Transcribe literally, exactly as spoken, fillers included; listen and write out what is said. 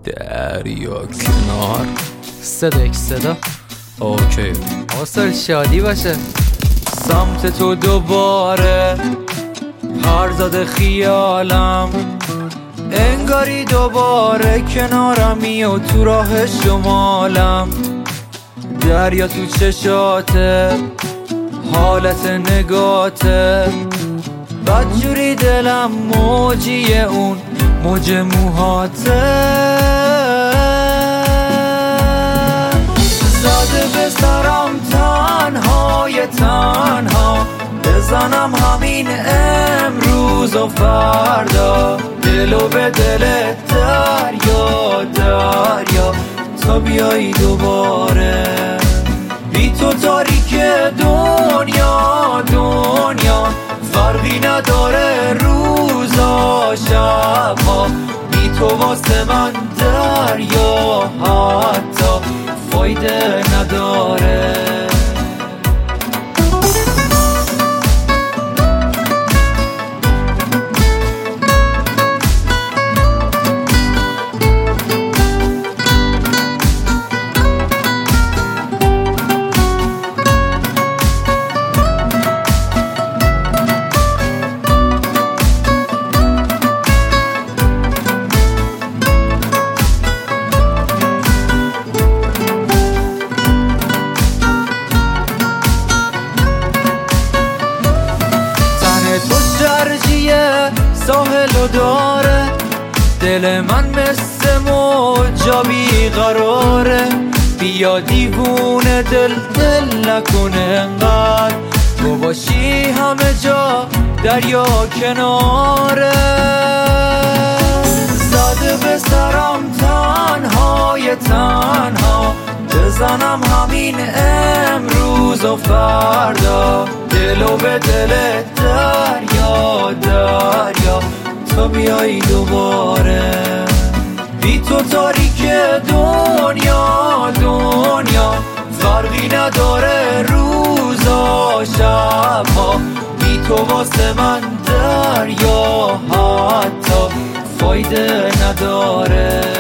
دریا کنار. صدا یک صدا اوکی حاصل شادی باشه. سمت تو دوباره پر زده خیالم، انگاری دوباره کنارمی و تو راه شمالم. دریا تو چشاته، حالت نگاته، بدجوری دلم موجی اون موج موهاته. زده به سرم تنهای تنها، بزنم همین امروز و فردا، دلو به دل دریا دریا تا بیایی دوباره. بی تو تاریک دنیا دنیا، فرقی نداره روزا شبها، بی تو واسه من دریا حتی فایده نداره. ساحلو داره دل من، مثل موجا بیقراره. بیا دیوونه دل دل نکنه انقدر، تو باشی همه جا دریا کناره. زده به سرم تنهای تنها، بزنم همین امروز و فردا، دلو به دل دریا دریا تا بیایی دوباره. بی تو تاریک دنیا دنیا، فرقی نداره روزا شبها، بی تو واسه من دریا حتی فایده نداره.